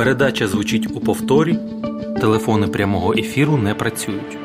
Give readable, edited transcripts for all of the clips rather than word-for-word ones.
Передача звучить у повторі, телефони прямого ефіру не працюють.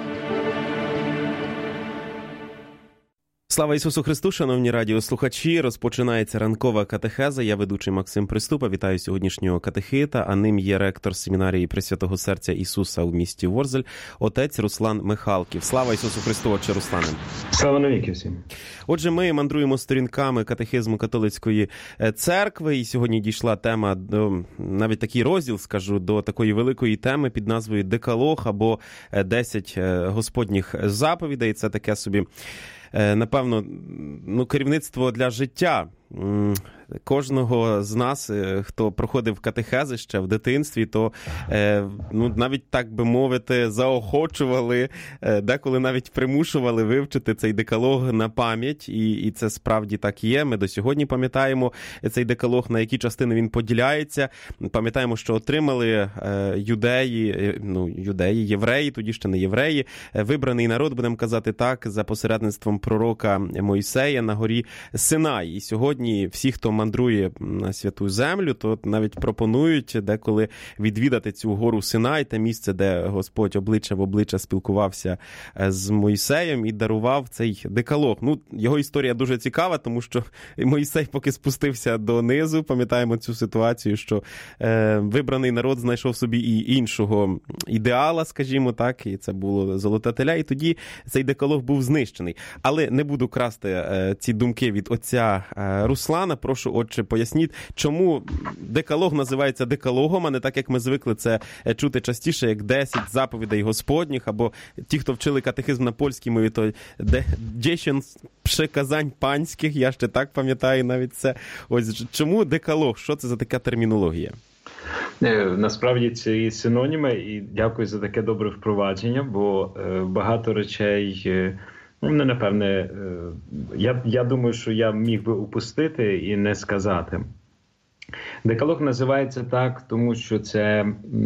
Слава Ісусу Христу, шановні радіослухачі! Розпочинається ранкова катехеза. Я ведучий Максим Приступа. Вітаю сьогоднішнього катехита, а ним є ректор семінарії Пресвятого Серця Ісуса у місті Ворзель, отець Руслан Михалків. Слава Ісусу Христу, отче Руслане! Слава навіки всім! Отже, ми мандруємо сторінками катехизму католицької церкви, і сьогодні дійшла тема, навіть такий розділ, скажу, до такої великої теми під назвою «Декалог» або «10 Господніх заповідей». Це таке собі, напевно, керівництво для життя кожного з нас, хто проходив катехези ще в дитинстві, то навіть, так би мовити, заохочували, деколи навіть примушували вивчити цей декалог на пам'ять, і це справді так є. Ми до сьогодні пам'ятаємо цей декалог, на які частини він поділяється. Пам'ятаємо, що отримали юдеї, євреї, тоді ще не євреї, вибраний народ, будемо казати так, за посередництвом пророка Мойсея на горі Синай. І сьогодні всі, хто мандрує на Святу Землю, то навіть пропонують деколи відвідати цю гору Синай, те місце, де Господь обличчя в обличчя спілкувався з Мойсеєм і дарував цей декалог. Його історія дуже цікава, тому що Мойсей поки спустився донизу, пам'ятаємо цю ситуацію, що вибраний народ знайшов собі і іншого ідеала, скажімо так, і це було золоте теля, і тоді цей декалог був знищений. Але не буду красти ці думки від отця Руслана. Прошу, отче, поясніть, чому декалог називається декалогом, а не так, як ми звикли це чути частіше, як 10 заповідей Господніх, або ті, хто вчили катехизм на польській мові, то 10 приказань панських, я ще так пам'ятаю навіть це. Ось чому декалог? Що це за така термінологія? Насправді це синоніми, і дякую за таке добре впровадження, бо багато речей... напевне, я думаю, що я міг би упустити і не сказати. Декалог називається так, тому що це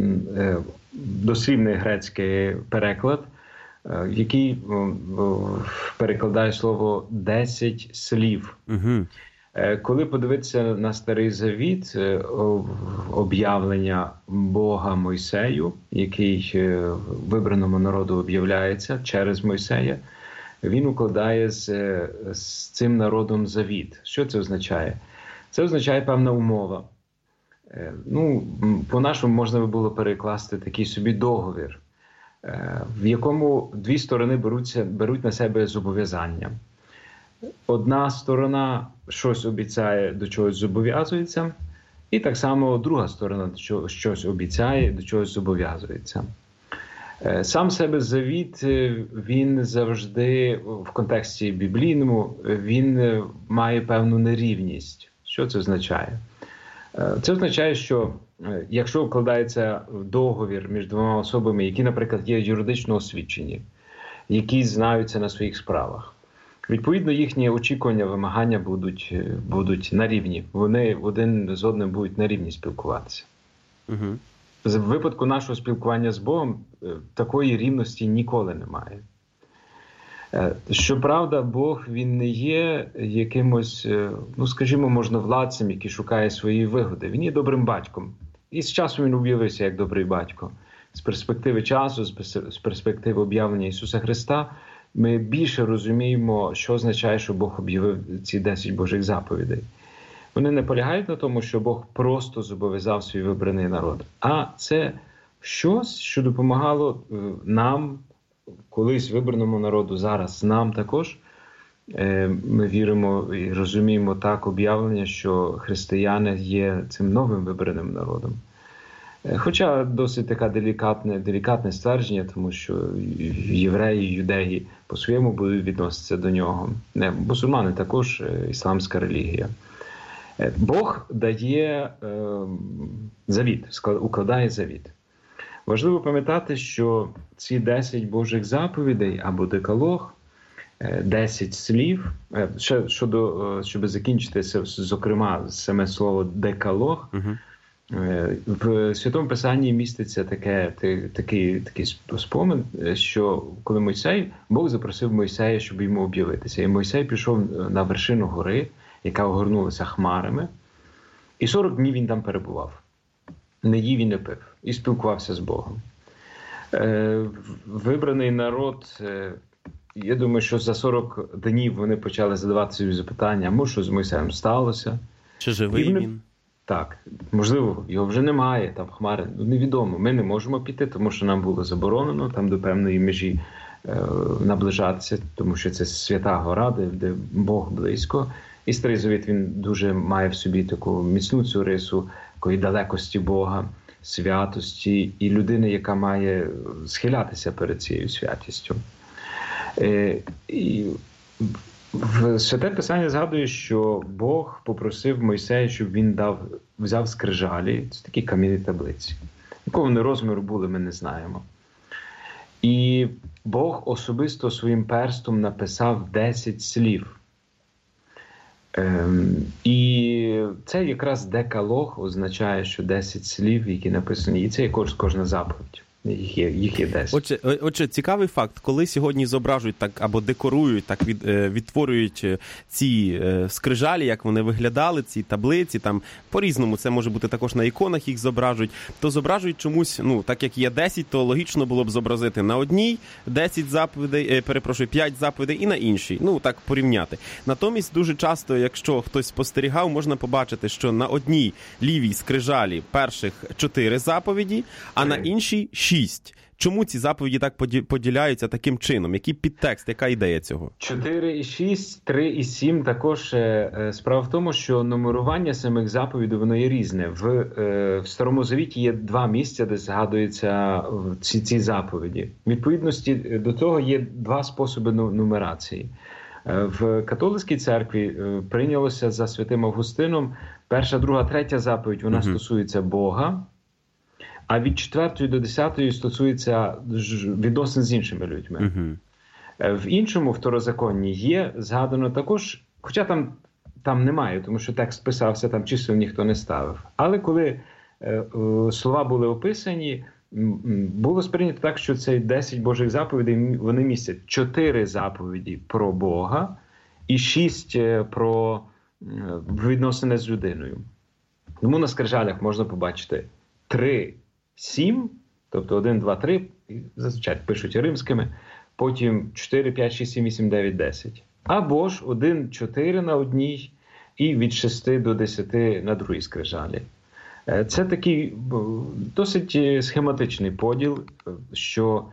дослівний грецький переклад, який перекладає слово «10 слів». Угу. Коли подивитися на Старий Завіт, об'явлення Бога Мойсею, який вибраному народу об'являється через Мойсея, він укладає з цим народом завіт. Що це означає? Це означає певна умова. По-нашому можна би було перекласти такий собі договір, в якому дві сторони беруть на себе зобов'язання. Одна сторона щось обіцяє, до чогось зобов'язується, і так само друга сторона щось обіцяє, до чогось зобов'язується. Сам себе завіт, він завжди, в контексті біблійному, він має певну нерівність. Що це означає? Це означає, що якщо укладається договір між двома особами, які, наприклад, є юридично освічені, які знаються на своїх справах, відповідно, їхні очікування, вимагання будуть на рівні. Вони один з одним будуть на рівні спілкуватися. Угу. В випадку нашого спілкування з Богом такої рівності ніколи немає. Щоправда, Бог, він не є якимось, скажімо, можновладцем, який шукає свої вигоди. Він є добрим батьком. І з часом він об'явився як добрий батько. З перспективи часу, з перспективи об'явлення Ісуса Христа, ми більше розуміємо, що означає, що Бог об'явив ці 10 Божих заповідей. Вони не полягають на тому, що Бог просто зобов'язав свій вибраний народ. А це щось, що допомагало нам, колись вибраному народу, зараз нам також. Ми віримо і розуміємо так об'явлення, що християни є цим новим вибраним народом. Хоча досить таке делікатне ствердження, тому що євреї, юдеї по-своєму будуть відноситися до нього. Мусульмани також, ісламська релігія. Бог дає завіт, укладає завіт. Важливо пам'ятати, що ці 10 Божих заповідей або декалог, 10 слів, щоб закінчити, зокрема, саме слово декалог, в Святому Писанні міститься такий спомин, що коли Бог запросив Мойсея, щоб йому об'явитися. І Мойсей пішов на вершину гори, яка огорнулася хмарами, і 40 днів він там перебував. не їв і не пив, і спілкувався з Богом. Вибраний народ, я думаю, що за 40 днів вони почали задавати собі запитання, може, що з Мойсеєм сталося. Чи живий він? Так, можливо, його вже немає, там хмари, невідомо. Ми не можемо піти, тому що нам було заборонено там до певної межі наближатися, тому що це свята гора, де Бог близько. І Старий Завіт, він дуже має в собі таку міцну цю рису, такої далекості Бога, святості і людини, яка має схилятися перед цією святістю. І Святе Писання згадує, що Бог попросив Мойсея, щоб він взяв скрижалі, це такі кам'яні таблиці. Якого вони розміру були, ми не знаємо. І Бог особисто своїм перстом написав 10 слів. І це якраз декалог означає, що 10 слів, які написані, і це кожна заповідь. Їх є 10. Отже, цікавий факт, коли сьогодні зображують так або декорують, так відтворюють ці скрижалі, як вони виглядали, ці таблиці, там по-різному, це може бути також на іконах їх зображують, то зображують чомусь, так як є 10, то логічно було б зобразити на одній 10 заповідей, 5 заповідей і на іншій, так порівняти. Натомість дуже часто, якщо хтось спостерігав, можна побачити, що на одній лівій скрижалі перших 4 заповіді, а на іншій 6. Чому ці заповіді так поділяються таким чином? Який підтекст, яка ідея цього? 4 і 6, 3 і 7 також. Справа в тому, що нумерування самих заповідей, воно є різне. В Старому Завіті є 2 місця, де згадуються ці заповіді. В відповідності до того є 2 способи нумерації. В католицькій церкві прийнялося за святим Августином 1, 2, 3 заповідь, вона стосується Бога, а від 4 до 10 стосується відносин з іншими людьми. В іншому второзаконні є згадано також, хоча там немає, тому що текст писався, там чисел ніхто не ставив. Але коли слова були описані, було сприйнято так, що це 10 Божих заповідей, вони містять 4 заповіді про Бога і 6 про відносини з людиною. Тому на скрижалях можна побачити 3, 7, тобто 1, 2, 3, зазвичай пишуть римськими, потім 4, 5, 6, 7, 8, 9, 10. Або ж 1, 4 на одній і від 6 до 10 на другій скрижалі. Це такий досить схематичний поділ, що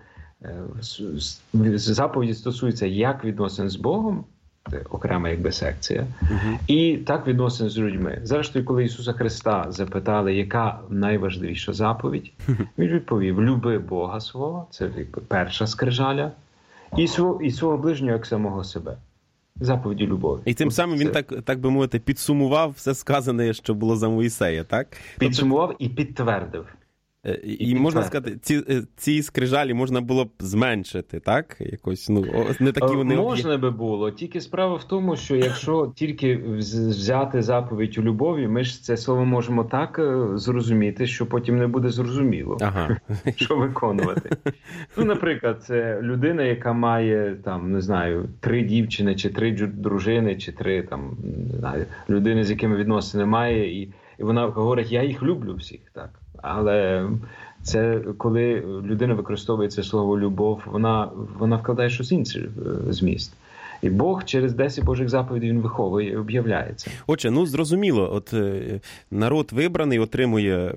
заповіді стосуються як відносин з Богом, це окрема секція, і так відносин з людьми. Зрештою, коли Ісуса Христа запитали, яка найважливіша заповідь, Він відповів: люби Бога свого, це перша скрижаля, і свого ближнього як самого себе. Заповіді любові. І тим самим він, так би мовити, підсумував все сказане, що було за Мойсея, так? Підсумував і підтвердив. І можна сказати, ці скрижалі можна було б зменшити, так? Якось, не такі вони... Можна би було, тільки справа в тому, що якщо тільки взяти заповідь у любові, ми ж це слово можемо так зрозуміти, що потім не буде зрозуміло, що виконувати. Наприклад, це людина, яка має, 3 дівчини, чи 3 дружини, чи 3, людини, з якими відносини має, і вона говорить: я їх люблю всіх, так. Але це коли людина використовує це слово «любов», вона вкладає щось інше зміст. І Бог через 10 Божих заповідей він виховує і об'являється. Отже, зрозуміло, от народ вибраний отримує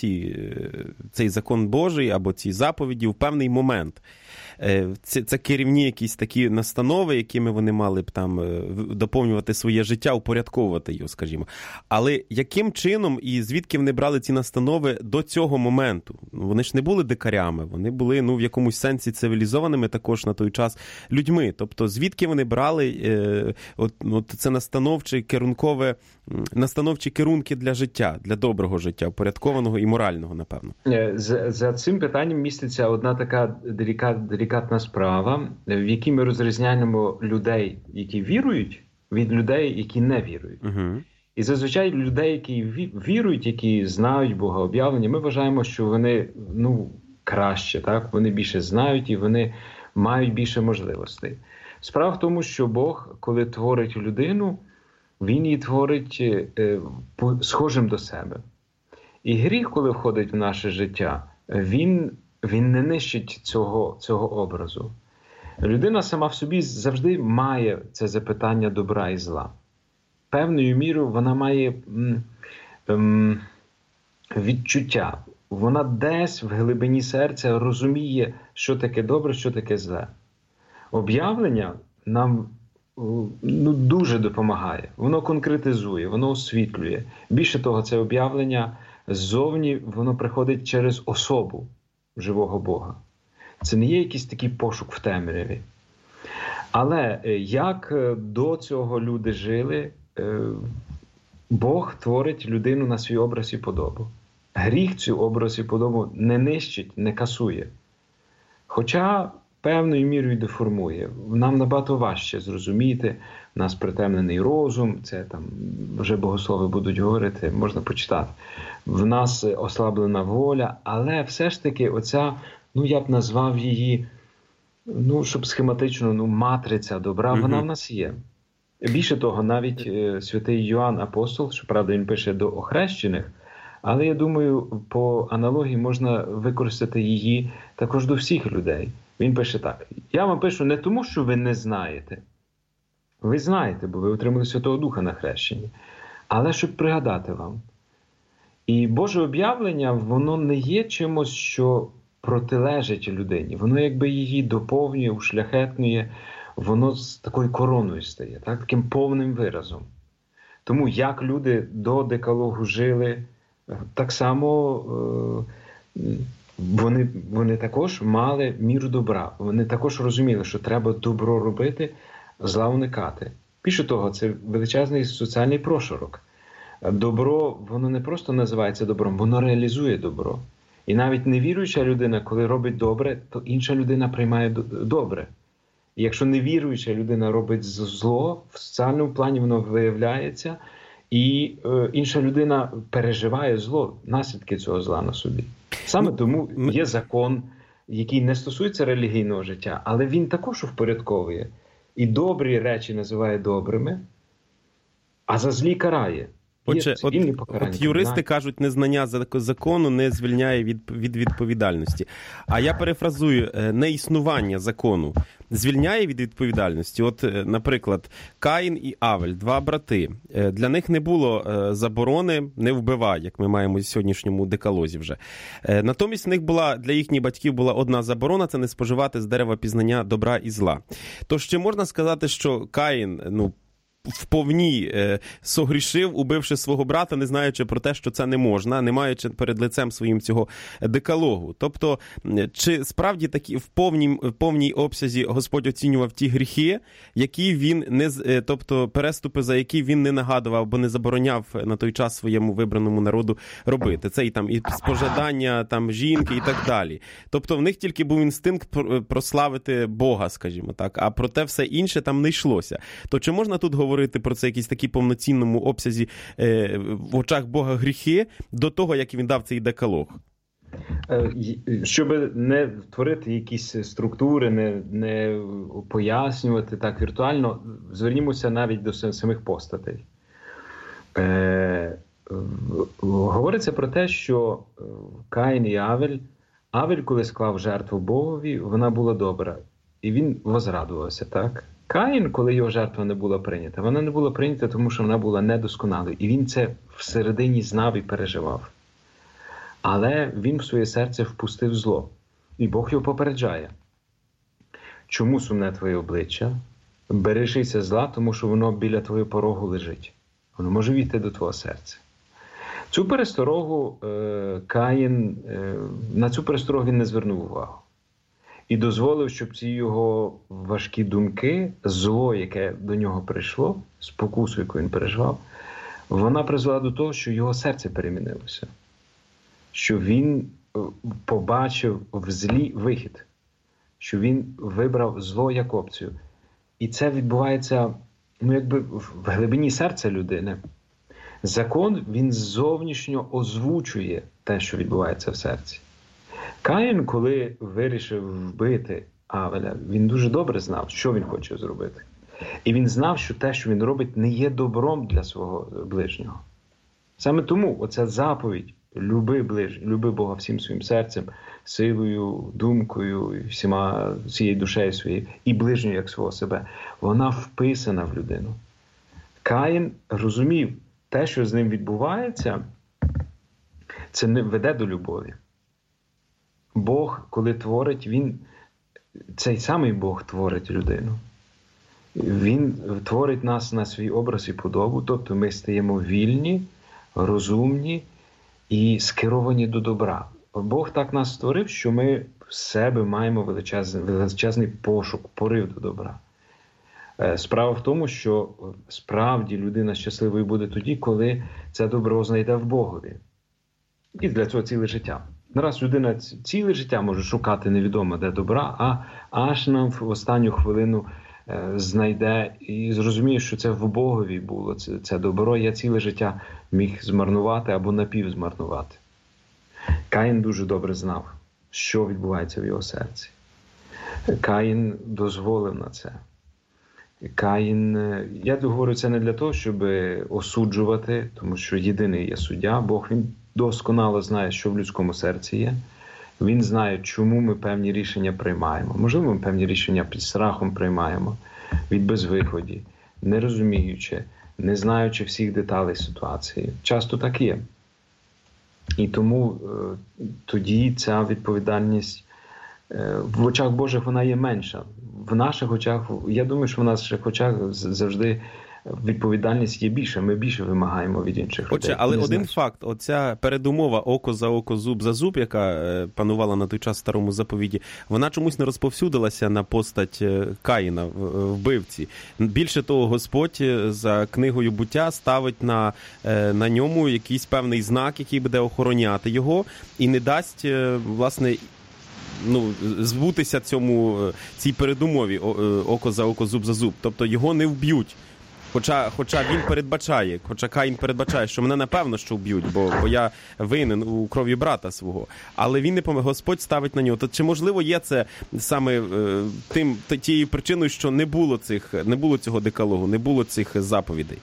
цей закон Божий або ці заповіді в певний момент. Це керівні якісь такі настанови, якими вони мали б там доповнювати своє життя, упорядковувати його, скажімо. Але яким чином і звідки вони брали ці настанови до цього моменту? Вони ж не були дикарями, вони були, в якомусь сенсі цивілізованими також на той час людьми. Тобто звідки вони брали це настановчі керунки для життя, для доброго життя, упорядкованого і морального, напевно? За цим питанням міститься одна така делікатна справа, в якій ми розрізняємо людей, які вірують, від людей, які не вірують. І зазвичай людей, які вірують, які знають Бога, об'явлення, ми вважаємо, що вони краще, так? Вони більше знають і вони мають більше можливостей. Справа в тому, що Бог, коли творить людину, він її творить схожим до себе. І гріх, коли входить в наше життя, він не нищить цього образу. Людина сама в собі завжди має це запитання добра і зла. Певною мірою вона має відчуття. Вона десь в глибині серця розуміє, що таке добре, що таке зле. Об'явлення нам дуже допомагає. Воно конкретизує, воно освітлює. Більше того, це об'явлення ззовні, воно приходить через особу живого Бога. Це не є якийсь такий пошук в темряві. Але як до цього люди жили, Бог творить людину на свій образ і подобу. Гріх цю образ і подобу не нищить, не касує. Хоча певною мірою деформує. Нам набагато важче зрозуміти, у нас притемнений розум, це там вже богослови будуть говорити, можна почитати. В нас ослаблена воля, але все ж таки оця, я б назвав її, щоб схематично, матриця добра, вона в нас є. Більше того, навіть святий Йоанн Апостол, щоправда, він пише до охрещених, але я думаю, по аналогії можна використати її також до всіх людей. Він пише так: я вам пишу не тому, що ви не знаєте. Ви знаєте, бо ви отримали Святого Духа на хрещенні. Але щоб пригадати вам. І Боже об'явлення, воно не є чимось, що протилежить людині. Воно якби її доповнює, ушляхетнює, воно з такою короною стає, таким повним виразом. Тому як люди до декалогу жили, так само вони також мали міру добра. Вони також розуміли, що треба добро робити, зла уникати. Більше того, це величезний соціальний прошарок. Добро, воно не просто називається добром, воно реалізує добро. І навіть невіруюча людина, коли робить добре, то інша людина приймає добре. І якщо невіруюча людина робить зло, в соціальному плані воно виявляється, і інша людина переживає зло, наслідки цього зла на собі. Саме тому є закон, який не стосується релігійного життя, але він також впорядковує. І добрі речі називає добрими, а за злі карає. Отже, от юристи кажуть, незнання закону не звільняє від відповідальності. А я перефразую, неіснування закону звільняє від відповідальності. От, наприклад, Каїн і Авель, два брати. Для них не було заборони «не вбивай», як ми маємо в сьогоднішньому декалозі вже. Натомість в них для їхніх батьків була одна заборона – це не споживати з дерева пізнання добра і зла. Тож, чи можна сказати, що Каїн, вповні согрішив, убивши свого брата, не знаючи про те, що це не можна, не маючи перед лицем своїм цього декалогу. Тобто, чи справді такі в повній обсязі Господь оцінював ті гріхи, які він тобто переступи, за які він не нагадував, бо не забороняв на той час своєму вибраному народу робити. Це і спожадання жінки і так далі. Тобто в них тільки був інстинкт прославити Бога, скажімо так, а про те все інше там не йшлося. То чи можна тут говорити про це якісь такі повноцінному обсязі в очах Бога гріхи до того, як він дав цей декалог? Щоб не творити якісь структури, не пояснювати так віртуально, звернімося навіть до самих постатей. Говориться про те, що Каїн і Авель, коли склав жертву Богові, вона була добра. І він возрадувався, так? Каїн, коли його жертва не була прийнята, вона не була прийнята, тому що вона була недосконалою. І він це всередині знав і переживав. Але він в своє серце впустив зло. І Бог його попереджає. Чому сумне твоє обличчя? Бережися зла, тому що воно біля твого порогу лежить. Воно може війти до твого серця. Цю пересторогу Каїн, на цю пересторогу він не звернув увагу. І дозволив, щоб ці його важкі думки, зло, яке до нього прийшло, спокусу, яку він переживав, вона призвела до того, що його серце перемінилося. Що він побачив в злі вихід. Що він вибрав зло як опцію. І це відбувається, в глибині серця людини. Закон, він зовнішньо озвучує те, що відбувається в серці. Каїн, коли вирішив вбити Авеля, він дуже добре знав, що він хоче зробити. І він знав, що те, що він робить, не є добром для свого ближнього. Саме тому оця заповідь люби Бога всім своїм серцем, силою, думкою, всією душею своєю, і ближнього як свого себе. Вона вписана в людину. Каїн розумів, те, що з ним відбувається, це не веде до любові. Бог, коли творить, цей самий Бог творить людину. Він творить нас на свій образ і подобу, тобто ми стаємо вільні, розумні і скеровані до добра. Бог так нас створив, що ми в себе маємо величезний пошук, порив до добра. Справа в тому, що справді людина щасливою буде тоді, коли це добро знайде в Богові. І для цього ціле життя. Нараз людина ціле життя може шукати невідомо де добра, а аж нам в останню хвилину знайде і зрозуміє, що це в Богові було, це добро. Я ціле життя міг змарнувати або напівзмарнувати. Каїн дуже добре знав, що відбувається в його серці. Каїн дозволив на це. Каїн, я говорю це не для того, щоб осуджувати, тому що єдиний є суддя. Бог, він досконало знає, що в людському серці є. Він знає, чому ми певні рішення приймаємо. Можливо, ми певні рішення під страхом приймаємо, від безвиході, не розуміючи, не знаючи всіх деталей ситуації. Часто так є. І тому тоді ця відповідальність в очах Божих вона є менша. В наших очах, я думаю, що в наших очах завжди відповідальність є більша. Ми більше вимагаємо від інших людей. Отже, але один факт, оця передумова око за око, зуб за зуб, яка панувала на той час в Старому Заповіті, вона чомусь не розповсюдилася на постать Каїна, вбивці. Більше того, Господь за книгою буття ставить на ньому якийсь певний знак, який буде охороняти його, і не дасть, власне, збутися цій передумові око за око, зуб за зуб. Тобто його не вб'ють. Хоча Каїн передбачає, що мене напевно що вб'ють, бо я винен у крові брата свого. Але він не поможе, Господь ставить на нього. То чи можливо є це саме тією причиною, що не було цього декалогу, не було цих заповідей?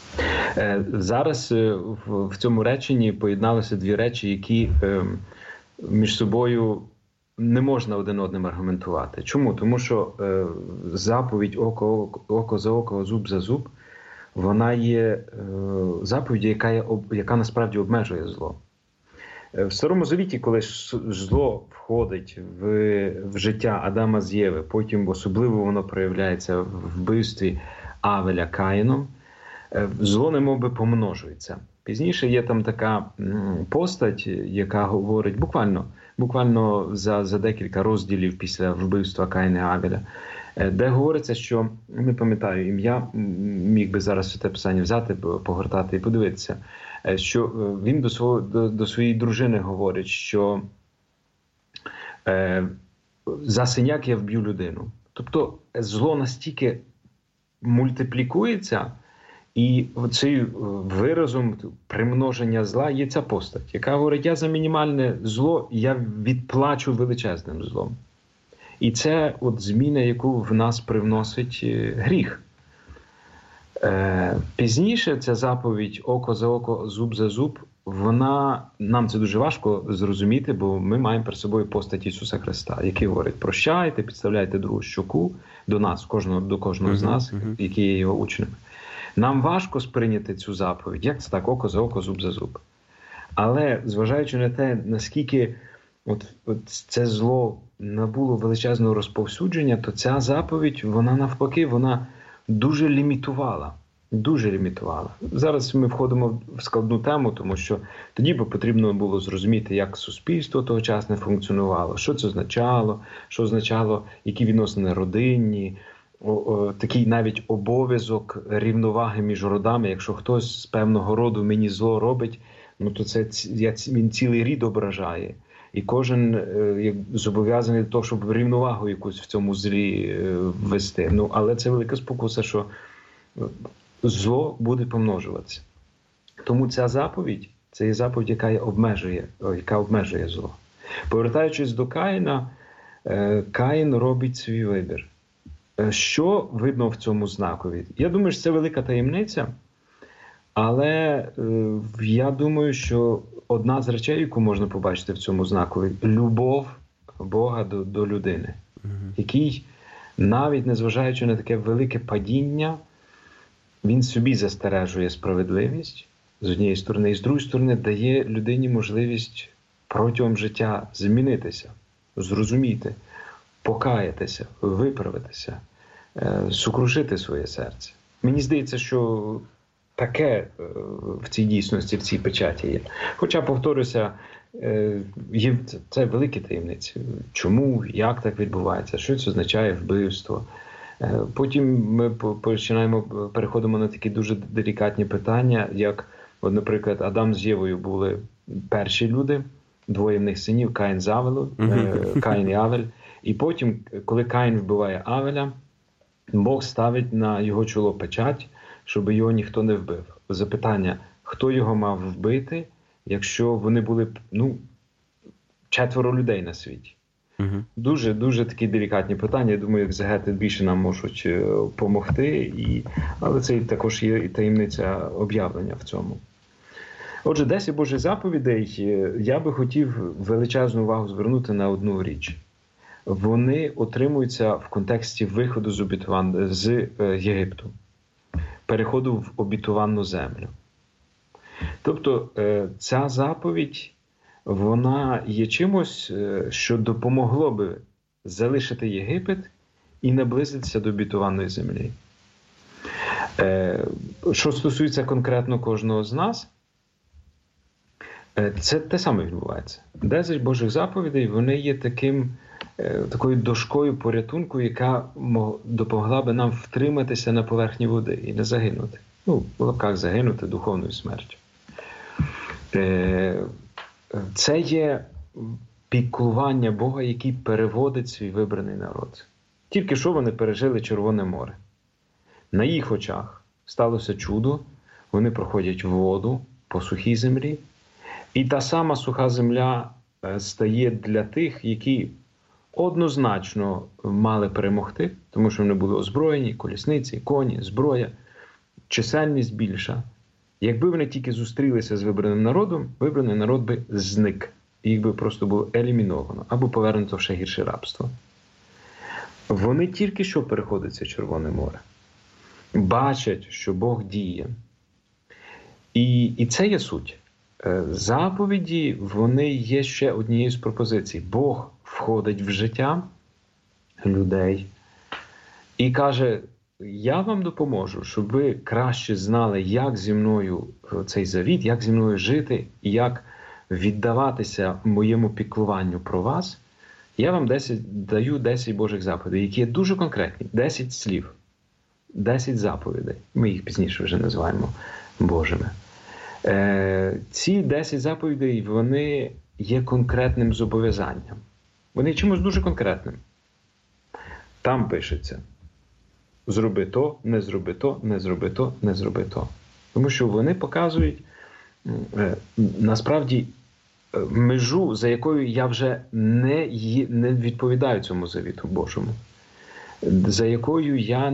Зараз в цьому реченні поєдналися дві речі, які між собою не можна один одним аргументувати. Чому? Тому що заповідь око за око, зуб за зуб, вона є заповіддю, яка насправді обмежує зло. В Старому Завіті, коли зло входить в життя Адама з Єви, потім особливо воно проявляється в вбивстві Авеля Каїном, зло немовби помножується. Пізніше є там така постать, яка говорить буквально за декілька розділів після вбивства Каїна і Авеля, де говориться, що, не пам'ятаю ім'я, міг би зараз це писання взяти, погортати і подивитися, що він до своєї дружини говорить, що за синяк я вб'ю людину. Тобто зло настільки мультиплікується, і цим виразом примноження зла є ця постать, яка говорить, я за мінімальне зло, я відплачу величезним злом. І це зміна, яку в нас привносить гріх. Пізніше ця заповідь око за око, зуб за зуб, нам це дуже важко зрозуміти, бо ми маємо перед собою постать Ісуса Христа, який говорить, прощайте, підставляйте другу щоку до нас, до кожного з нас, які є його учнями. Нам важко сприйняти цю заповідь, як це так, око за око, зуб за зуб. Але, зважаючи на те, наскільки це зло набуло величезного розповсюдження, то ця заповідь, вона навпаки, вона дуже лімітувала. Дуже лімітувала. Зараз ми входимо в складну тему, тому що тоді потрібно було зрозуміти, як суспільство тогочасне функціонувало, що це означало, які відносини родинні, такий навіть обов'язок рівноваги між родами. Якщо хтось з певного роду мені зло робить, то він цілий рід ображає. І кожен зобов'язаний до того, щоб рівновагу якусь в цьому злі ввести. Але це велика спокуса, що зло буде помножуватися. Тому ця заповідь, це є заповідь, яка обмежує зло. Повертаючись до Каїна, Каїн робить свій вибір. Що видно в цьому знакові? Я думаю, що це велика таємниця, але я думаю, що одна з речей, яку можна побачити в цьому знакові – любов Бога до людини, який, навіть незважаючи на таке велике падіння, він собі застережує справедливість, з однієї сторони, і з другої сторони дає людині можливість протягом життя змінитися, зрозуміти, покаятися, виправитися, сокрушити своє серце. Мені здається, що таке в цій дійсності, в цій печаті є. Хоча, повторюся, це великі таємниці. Чому, як так відбувається, що це означає вбивство. Потім ми переходимо на такі дуже делікатні питання, як, от, наприклад, Адам з Євою були перші люди, двоє в них синів, Каїн з Авелем, Каїн і Авель. І потім, коли Каїн вбиває Авеля, Бог ставить на його чоло печать, щоб його ніхто не вбив. Запитання, хто його мав вбити, якщо вони були, 4 людей на світі. Дуже такі делікатні питання. Я думаю, екзегети більше нам можуть допомогти, але це також є і таємниця об'явлення в цьому. Отже, 10 Божих заповідей, я би хотів величезну увагу звернути на одну річ. Вони отримуються в контексті виходу з Єгипту, переходу в обітовану землю. Тобто ця заповідь, вона є чимось, що допомогло би залишити Єгипет і наблизитися до обітованої землі. Що стосується конкретно кожного з нас, це те саме відбувається. 10 Божих заповідей, вони є такою дошкою порятунку, яка допомогла би нам втриматися на поверхні води і не загинути. В лапках загинути духовною смертю. Це є піклування Бога, який переводить свій вибраний народ. Тільки що вони пережили Червоне море. На їх очах сталося чудо, вони проходять воду по сухій землі, і та сама суха земля стає для тих, які однозначно мали перемогти, тому що вони були озброєні, колісниці, коні, зброя, чисельність більша. Якби вони тільки зустрілися з вибраним народом, вибраний народ би зник. Їх би просто було еліміновано або повернуто в ще гірше рабство. Вони тільки що переходять це Червоне море. Бачать, що Бог діє. І це є суть. Заповіді, вони є ще однією з пропозицій. Бог входить в життя людей і каже: я вам допоможу, щоб ви краще знали, як зі мною цей завіт, як зі мною жити і як віддаватися моєму піклуванню про вас. Я вам даю 10 Божих заповідей, які є дуже конкретні. 10 слів, 10 заповідей. Ми їх пізніше вже називаємо Божими. Ці 10 заповідей, вони є конкретним зобов'язанням. Вони чимось дуже конкретним. Там пишеться: зроби то, не зроби то, не зроби то, не зроби то. Тому що вони показують, насправді, межу, за якою я вже не відповідаю цьому завіту Божому. За якою я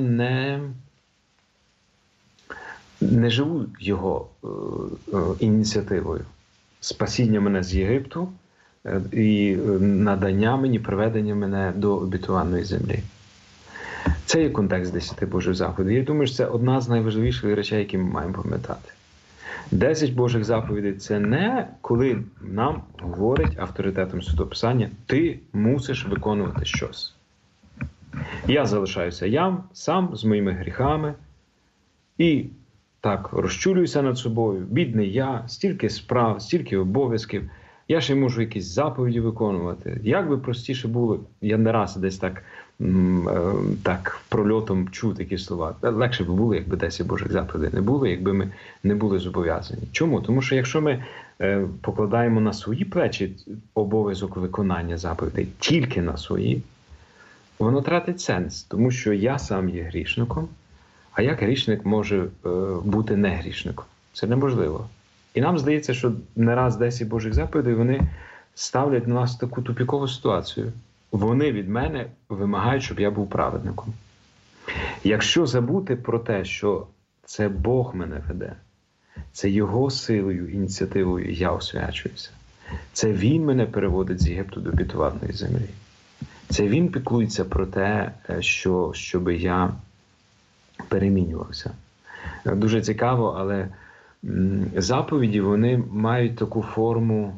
не живу його ініціативою. Спасіння мене з Єгипту і надання мені, приведення мене до обітованої землі. Це є контекст 10 Божих заповідей. Я думаю, що це одна з найважливіших речей, які ми маємо пам'ятати. 10 Божих заповідей – це не коли нам говорить авторитетом Святописання: ти мусиш виконувати щось. Я залишаюся сам з моїми гріхами і так розчулююся над собою. Бідний я, стільки справ, стільки обов'язків. Я ще можу якісь заповіді виконувати. Як би простіше було, я не раз десь так прольотом чув такі слова. Легше б було, якби 10 Божих заповідей не було, якби ми не були зобов'язані. Чому? Тому що якщо ми покладаємо на свої плечі обов'язок виконання заповідей, тільки на свої, воно тратить сенс. Тому що я сам є грішником, а як грішник може бути не грішником? Це неможливо. І нам здається, що не раз 10 Божих заповідей, вони ставлять на нас таку тупікову ситуацію. Вони від мене вимагають, щоб я був праведником. Якщо забути про те, що це Бог мене веде, Це Його силою, ініціативою я освячуюся. Це Він мене переводить з Єгипту до обітованої землі. Це Він піклується про те, щоб я перемінювався. Дуже цікаво, але заповіді, вони мають таку форму: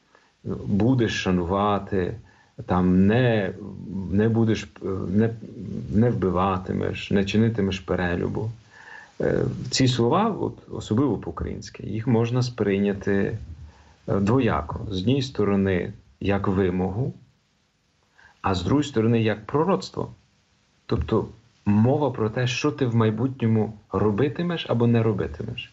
будеш шанувати, там не будеш, не вбиватимеш, не чинитимеш перелюбу. Ці слова, особливо по-українськи, їх можна сприйняти двояко. З однієї сторони, як вимогу, а з другої сторони, як пророцтво. Тобто мова про те, що ти в майбутньому робитимеш або не робитимеш.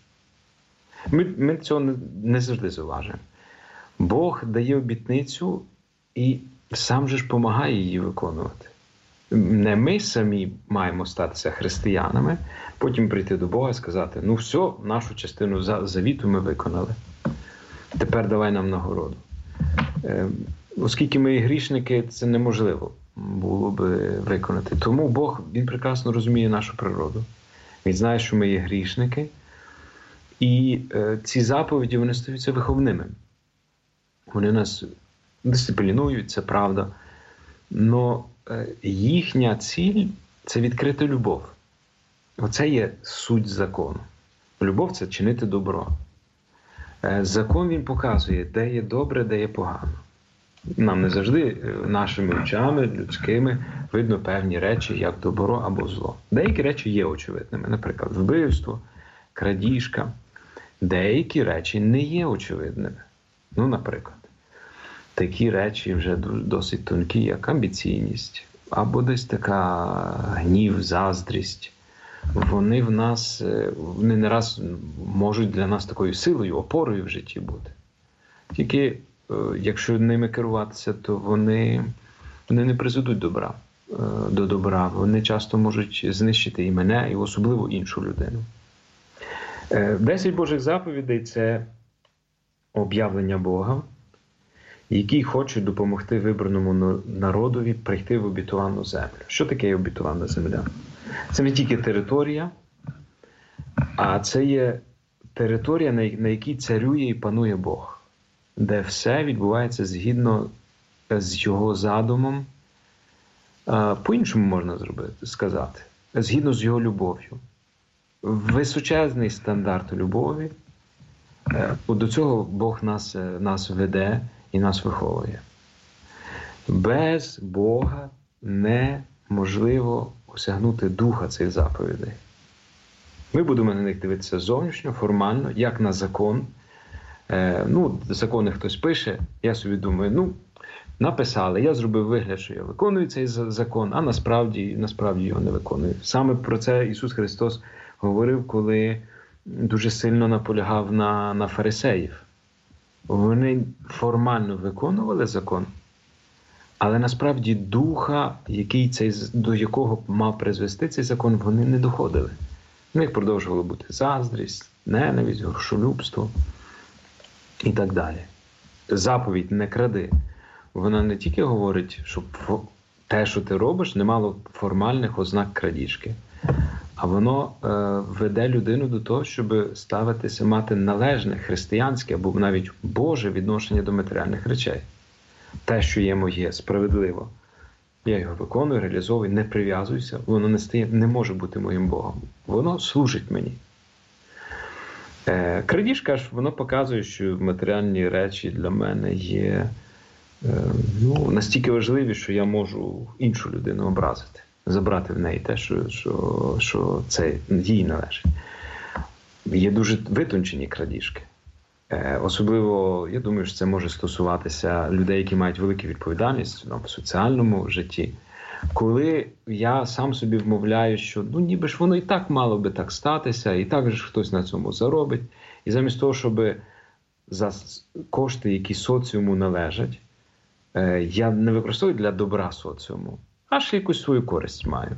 Ми цього не завжди зауважуємо. Бог дає обітницю і сам же ж допомагає її виконувати. Не ми самі маємо статися християнами, потім прийти до Бога і сказати: ну все, нашу частину завіту ми виконали. Тепер давай нам нагороду. Оскільки ми є грішники, це неможливо було би виконати. Тому Бог, Він прекрасно розуміє нашу природу. Він знає, що ми є грішники. І ці заповіді, вони стаються виховними. Вони нас дисциплінують, це правда. Но їхня ціль – це відкрити любов. Оце є суть закону. Любов – це чинити добро. Закон, він показує, де є добре, де є погано. Нам не завжди нашими очами, людськими, видно певні речі, як добро або зло. Деякі речі є очевидними, наприклад, вбивство, крадіжка. Деякі речі не є очевидними. Ну, наприклад, такі речі вже досить тонкі, як амбіційність, або десь така гнів, заздрість. Вони в нас, вони не раз можуть для нас такою силою, опорою в житті бути. Тільки, якщо ними керуватися, то вони не призведуть до добра. Вони часто можуть знищити і мене, і особливо іншу людину. 10 Божих заповідей – це об'явлення Бога, який хоче допомогти вибраному народові прийти в обітовану землю. Що таке обітована земля? Це не тільки територія, а це є територія, на якій царює і панує Бог, де все відбувається згідно з Його задумом, по-іншому можна сказати, згідно з Його любов'ю. Височезний стандарт любові, до цього Бог нас веде і нас виховує. Без Бога неможливо осягнути духа цих заповідей. Ми будемо на них дивитися зовнішньо, формально, як на закон. Закони хтось пише, я собі думаю, написали, я зробив вигляд, що я виконую цей закон, а насправді його не виконую. Саме про це Ісус Христос говорив, коли дуже сильно наполягав на фарисеїв. Вони формально виконували закон, але насправді духа, до якого мав призвести цей закон, вони не доходили. В них продовжувало бути заздрість, ненависть, грошолюбство і так далі. Заповідь «не кради», вона не тільки говорить, щоб те, що ти робиш, не мало формальних ознак крадіжки, а воно веде людину до того, щоб мати належне християнське або навіть Боже відношення до матеріальних речей. Те, що є моє, справедливо. Я його виконую, реалізовую, не прив'язуюся, воно не може бути моїм Богом. Воно служить мені. Крадіжка ж, воно показує, що матеріальні речі для мене є настільки важливі, що я можу іншу людину образити. Забрати в неї те, що це їй належить. Є дуже витончені крадіжки. Особливо, я думаю, що це може стосуватися людей, які мають велику відповідальність в соціальному житті. Коли я сам собі вмовляю, що ніби ж воно і так мало би так статися, і так же хтось на цьому заробить. І замість того, щоб за кошти, які соціуму належать, я не використовую для добра соціуму, а ще якусь свою користь маю.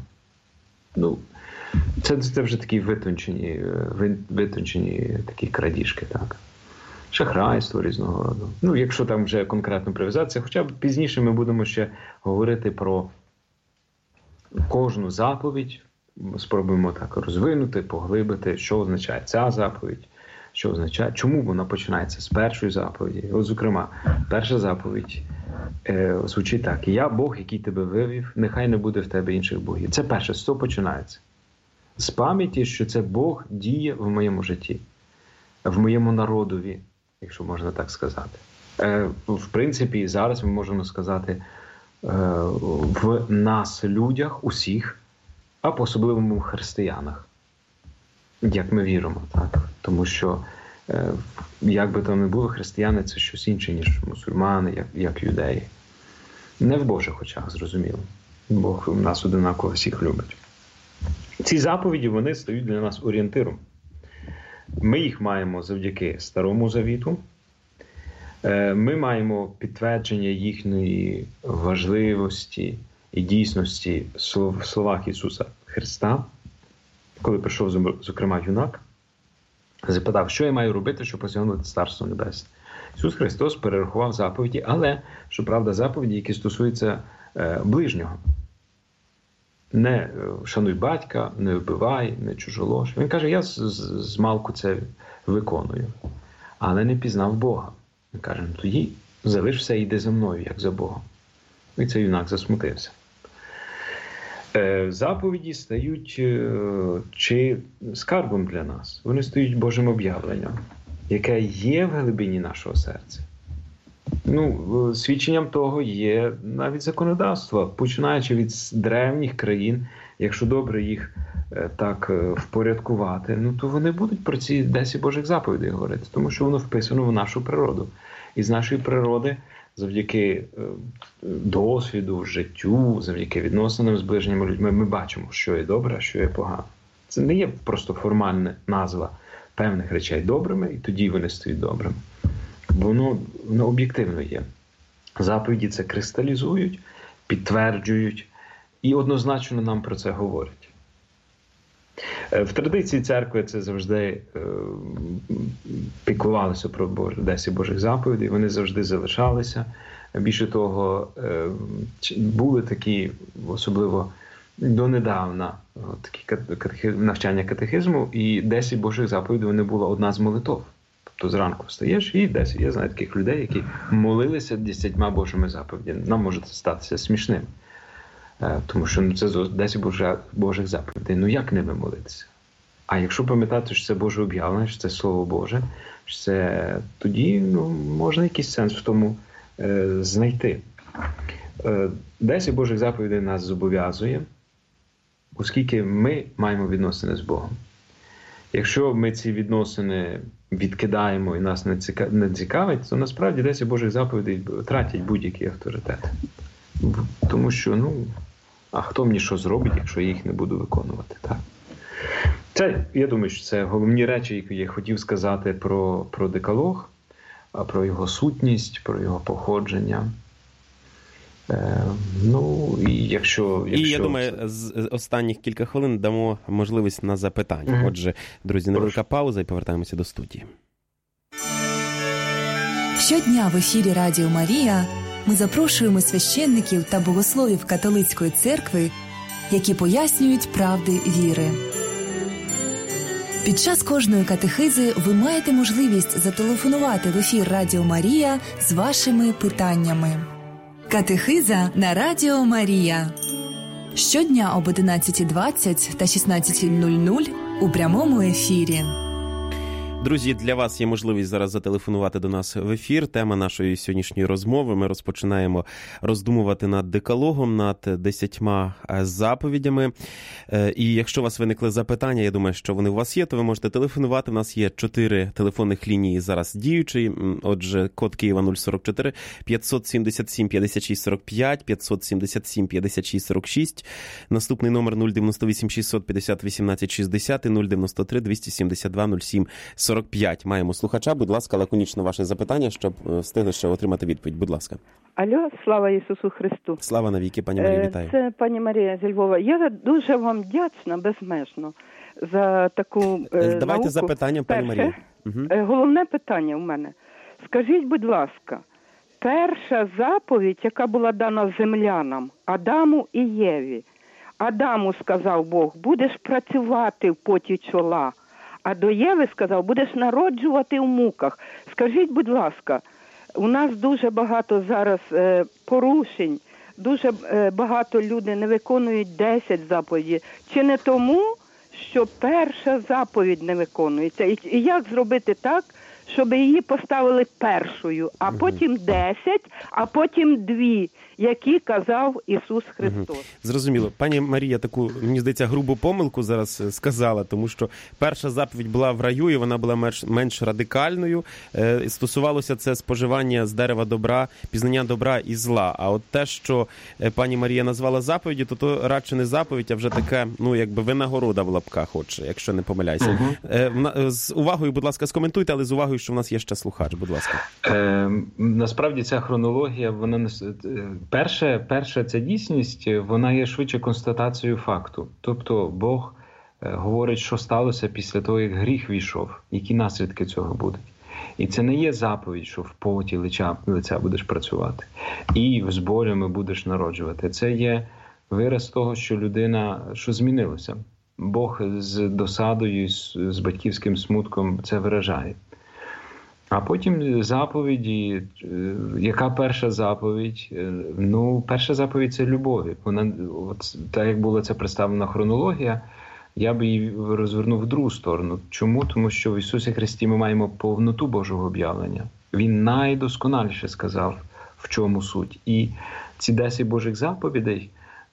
Це вже такі витончені такі крадіжки, так. Шахрайство різного роду. Якщо там вже конкретно прив'язатися, хоча б пізніше ми будемо ще говорити про кожну заповідь, спробуємо так розвинути, поглибити, що означає ця заповідь, Що означає? Чому вона починається з першої заповіді? От, зокрема, перша заповідь звучить так: «Я Бог, який тебе вивів, нехай не буде в тебе інших богів». Це перше, з того починається. З пам'яті, що це Бог діє в моєму житті, в моєму народові, якщо можна так сказати. В принципі, зараз ми можемо сказати в нас, людях, усіх, а по-особливому в християнах, як ми віримо, так? Тому що, як би там не було, християни – це щось інше, ніж мусульмани, як юдеї. Не в Божих очах, зрозуміло. Бог нас одинаково всіх любить. Ці заповіді, вони стають для нас орієнтиром. Ми їх маємо завдяки Старому Завіту. Ми маємо підтвердження їхньої важливості і дійсності в словах Ісуса Христа, коли прийшов, зокрема, юнак, запитав, що я маю робити, щоб осягнути Царство Небесне. Ісус Христос перерахував заповіді, але, щоправда, заповіді, які стосуються ближнього. Не шануй батька, не вбивай, не чужолож. Він каже, я змалку це виконую, але не пізнав Бога. Він каже, тоді залиш все і йди за мною, як за Богом. І цей юнак засмутився. Заповіді стають чи скарбом для нас. Вони стають Божим об'явленням, яке є в глибині нашого серця. Свідченням того є навіть законодавство, починаючи від древніх країн. Якщо добре їх так впорядкувати, то вони будуть про ці 10 Божих заповідей говорити, тому що воно вписано в нашу природу. І з нашої природи, завдяки досвіду, життю, завдяки відносинам з ближніми людьми, ми бачимо, що є добре, а що є погано. Це не є просто формальна назва певних речей добрими, і тоді вони стають добрими. Воно об'єктивно є. Заповіді це кристалізують, підтверджують і однозначно нам про це говорять. В традиції церкви це завжди піклувалося про 10 Божих заповідей, вони завжди залишалися. Більше того, були такі, особливо донедавна, такі навчання катехизму, і 10 Божих заповідей вони була одна з молитов. Тобто зранку встаєш і 10. Я знаю таких людей, які молилися 10 Божими заповідями. Нам може це статися смішним. Тому що це 10 Божих заповідей. Як ними молитися? А якщо пам'ятати, що це Боже об'явлення, що це Слово Боже, що це тоді можна якийсь сенс в тому знайти. 10 Божих заповідей нас зобов'язує, оскільки ми маємо відносини з Богом. Якщо ми ці відносини відкидаємо і нас не цікавить, то насправді 10 Божих заповідей тратять будь-який авторитет. Тому що, а хто мені що зробить, якщо я їх не буду виконувати, так? Це, я думаю, що це головні речі, які я хотів сказати про Декалог, про його сутність, про його походження. І я думаю, з останніх кілька хвилин дамо можливість на запитання. Отже, друзі, невелика пауза і повертаємося до студії. Щодня в ефірі Радіо Марія ми запрошуємо священників та богословів католицької церкви, які пояснюють правди віри. Під час кожної катехизи ви маєте можливість зателефонувати в ефір Радіо Марія з вашими питаннями. Катехиза на Радіо Марія. Щодня об 11:20 та 16:00 у прямому ефірі. Друзі, для вас є можливість зараз зателефонувати до нас в ефір. Тема нашої сьогоднішньої розмови. Ми розпочинаємо роздумувати над Декалогом, над 10 заповідями. І якщо у вас виникли запитання, я думаю, що вони у вас є, то ви можете телефонувати. У нас є 4 телефонних лінії зараз діючі. Отже, код Києва 044 577 56 45, 577 56 46. Наступний номер 098 650 18 60 і 093 272 07 45. Маємо слухача. Будь ласка, лаконічно ваше запитання, щоб встигли ще отримати відповідь. Будь ласка. Алло, слава Ісусу Христу. Слава навіки, пані Марія, вітаю. Це пані Марія зі Львова. Я дуже вам вдячна, безмежно, за таку Давайте науку. запитання, пані Марія. Головне питання у мене. Скажіть, будь ласка, перша заповідь, яка була дана землянам, Адаму і Єві. Адаму сказав Бог, будеш працювати в поті чола, А до Єви сказав, будеш народжувати в муках. Скажіть, будь ласка, у нас дуже багато зараз порушень, дуже багато людей не виконують 10 заповідей. Чи не тому, що перша заповідь не виконується? І як зробити так, щоб її поставили першою, а потім 10, а потім 2, які казав Ісус Христос. Зрозуміло. Пані Марія таку, мені здається, грубу помилку зараз сказала, тому що перша заповідь була в раю, і вона була менш радикальною. Стосувалося це споживання з дерева добра, пізнання добра і зла. А от те, що пані Марія назвала заповіді, то радше не заповідь, а вже таке, якби винагорода в лапках, якщо не помиляюся. З увагою, будь ласка, скоментуйте, але з увагою, що в нас є ще слухач, будь ласка. Насправді ця хронологія, вона перша ця дійсність, вона є швидше констатацією факту. Тобто Бог говорить, що сталося після того, як гріх війшов, які наслідки цього будуть. І це не є заповідь, що в поті лиця будеш працювати і з болями будеш народжувати. Це є вираз того, що людина, що змінилося. Бог з досадою, з батьківським смутком це виражає. А потім заповіді, яка перша заповідь? Перша заповідь – це любові. Вона, так як була ця представлена хронологія, я би її розвернув в другу сторону. Чому? Тому що в Ісусі Христі ми маємо повноту Божого об'явлення. Він найдосконаліше сказав, в чому суть. І ці 10 Божих заповідей,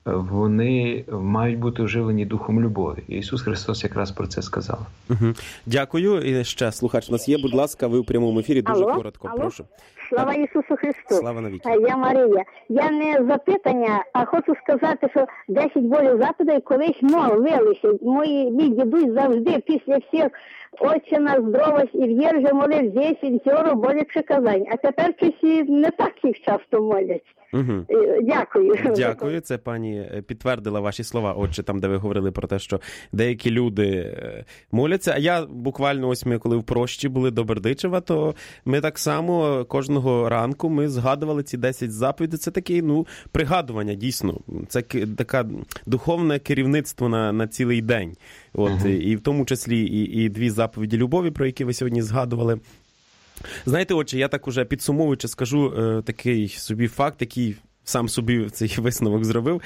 вони мають бути оживлені духом любові. І Ісус Христос якраз про це сказав. Дякую. І ще слухач у нас є. Будь ласка, ви у прямому ефірі. Дуже коротко. Прошу. Слава Ісусу Христу. Слава навіки. Я Марія. Я не запитання, а хочу сказати, що 10 Божих заповідей колись молилися. Мій дідусь завжди після всіх «Отче наш, здоровась і в'єрже» молив 10 Божих приказань. А тепер часі не так їх часто молять. Дякую. Дякую. Це пані підтвердила ваші слова, отче, там, де ви говорили про те, що деякі люди моляться. А я буквально, ми коли в Прощі були до Бердичева, то ми так само кожного ранку ми згадували ці 10 заповідей. Це таке, пригадування, дійсно. Це таке духовне керівництво на цілий день. І в тому числі і 2 заповіді любові, про які ви сьогодні згадували. Знаєте, отче, я так уже підсумовуючи скажу такий собі факт, який сам собі цей висновок зробив.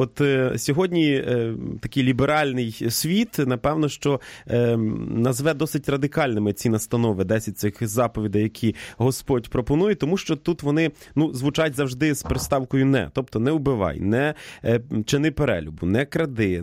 Сьогодні такий ліберальний світ, напевно, що назве досить радикальними ці настанови, 10 цих заповідей, які Господь пропонує, тому що тут вони звучать завжди з приставкою «не». Тобто не вбивай, не чини перелюбу, не кради,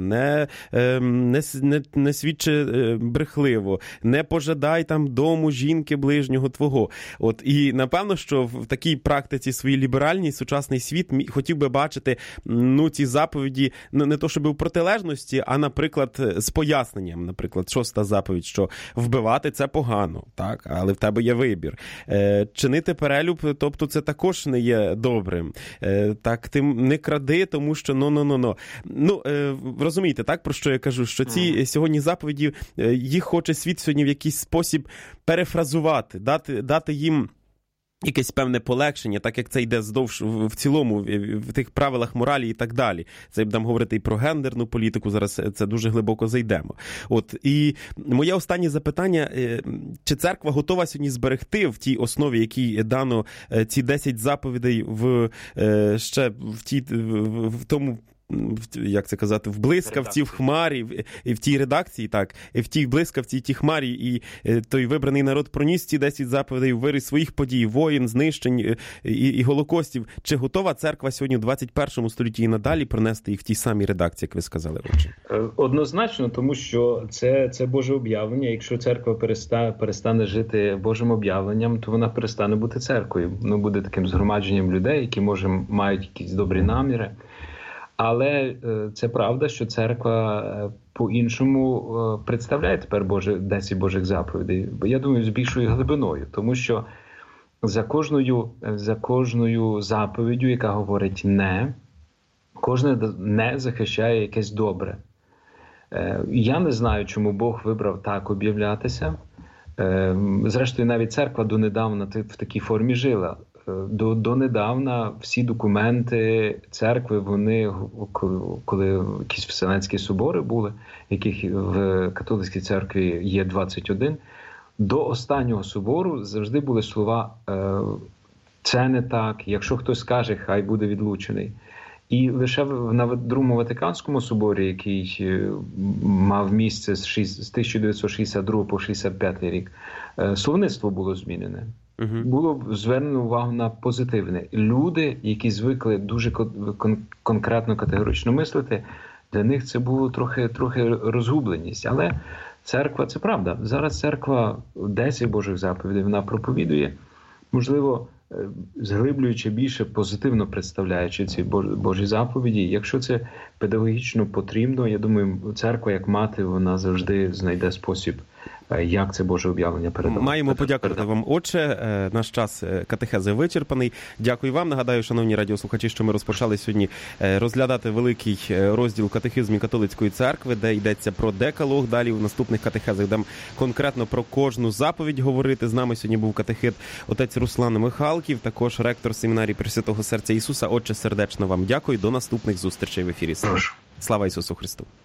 не свідчи брехливо, не пожадай там дому жінки ближнього твого. І напевно, що в такій практиці своїй ліберальній сучасний світ хотів би бачити ці заповіді не то, щоб у протилежності, а, наприклад, з поясненням. Наприклад, 6 заповідь, що вбивати – це погано, так? Але в тебе є вибір. Чинити перелюб, тобто це також не є добрим. Так, ти не кради, тому що розумієте, так, про що я кажу? Що ці сьогодні заповіді, їх хоче світ сьогодні в якийсь спосіб перефразувати, дати їм якесь певне полегшення, так як це йде здовж в цілому, в тих правилах моралі і так далі. Це будемо говорити і про гендерну політику, зараз це дуже глибоко зайдемо. І моє останнє запитання, чи церква готова сьогодні зберегти в тій основі, якій дано ці 10 заповідей в тому, як це казати, в блискавці, в хмарі, і в тій редакції, так, і в тій блискавці, тій хмарі, і той вибраний народ проніс ці 10 заповідей у вирі своїх подій, воїн, знищень і голокостів. Чи готова церква сьогодні в 21 столітті і надалі пронести їх в тій самій редакції, як ви сказали, отче? Однозначно, тому що це Боже об'явлення. Якщо церква перестане жити Божим об'явленням, то вона перестане бути церквою. Буде таким згромадженням людей, які, мають якісь добрі наміри. Але це правда, що церква по-іншому представляє тепер 10 Божих заповідей. Я думаю, з більшою глибиною. Тому що за кожною заповіддю, яка говорить «не», кожне «не» захищає якесь добре. Я не знаю, чому Бог вибрав так об'являтися. Зрештою, навіть церква донедавна в такій формі жила. донедавна всі документи церкви, вони, коли якісь Вселенські собори були, яких в католицькій церкві є 21, до останнього собору завжди були слова «це не так», «якщо хтось скаже, хай буде відлучений». І лише на Другому Ватиканському соборі, який мав місце з 1962 по 65 рік, словництво було змінене. Було звернено увагу на позитивне. Люди, які звикли дуже конкретно, категорично мислити, для них це було трохи розгубленість. Але церква, це правда, зараз церква 10 Божих заповідей, вона проповідує, можливо, зглиблюючи більше, позитивно представляючи ці Божі заповіді. Якщо це педагогічно потрібно, я думаю, церква, як мати, вона завжди знайде спосіб, як це Боже об'явлення передавати. Маємо подякувати вам, отче. Наш час катехези вичерпаний. Дякую вам. Нагадаю, шановні радіослухачі, що ми розпочали сьогодні розглядати великий розділ катехизмів католицької церкви, де йдеться про декалог. Далі в наступних катехезах будемо конкретно про кожну заповідь говорити. З нами сьогодні був катехит отець Руслан Михалків, також ректор семінарії Пресвятого Серця Ісуса. Отче, сердечно вам дякую. До наступних зустрічей в ефірі. Прошу. Слава Ісусу Христу!